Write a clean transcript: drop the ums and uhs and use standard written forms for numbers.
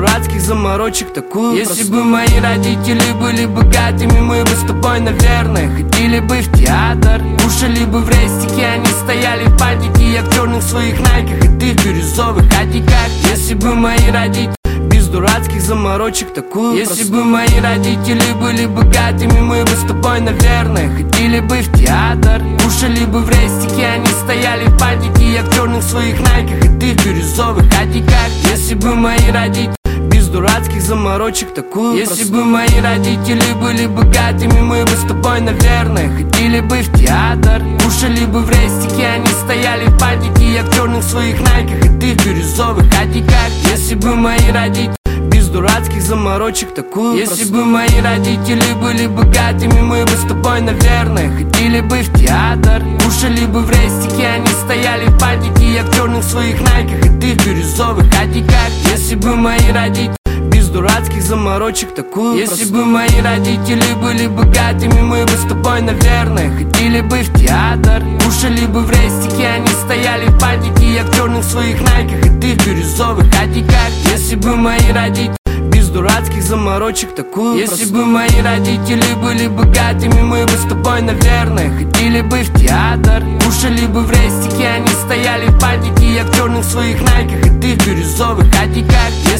дурацких заморочек такую. Если бы мои родители были богатыми, мы бы с тобой, наверное, ходили бы в театр, кушали бы в рестике, они стояли в пальтике, я в черных своих найках, и ты в бирюзовых адиках. Если бы мои родители без дурацких заморочек такую. Если бы мои родители были богатыми, мы бы с тобой, наверное, ходили бы в театр, кушали бы в рестике, они стояли в пальтике, я в черных своих найках, и ты в бирюзовых адиках. Если бы мои родители без дурацких заморочек такую. Если бы мои родители были богатыми, мы бы с тобой, наверное, ходили бы в театр, кушали бы в рестике, они стояли в пальтике, я в черных своих найках, и ты в бирюзовых адиках. Если бы мои родители без дурацких заморочек такую. Если бы мои родители были богатыми, мы бы с тобой, наверное, ходили бы в театр, кушали бы в рестике, они стояли в пальтике, я в черных своих найках, и ты в бирюзовых адиках. Если бы мои родители без дурацких заморочек такую. Если бы мои родители были богатыми, мы бы с тобой, наверное, ходили бы в театр, кушали бы в рестике, они стояли в пальтике, я в черных своих найках, и ты в бирюзовых адиках. Если бы мои родители без дурацких заморочек такую. Если бы мои родители были богатыми, мы бы с тобой, наверное, ходили бы в театр, кушали бы в рестике, они стояли в пальтике, я в черных своих найках, и ты в бирюзовых адиках.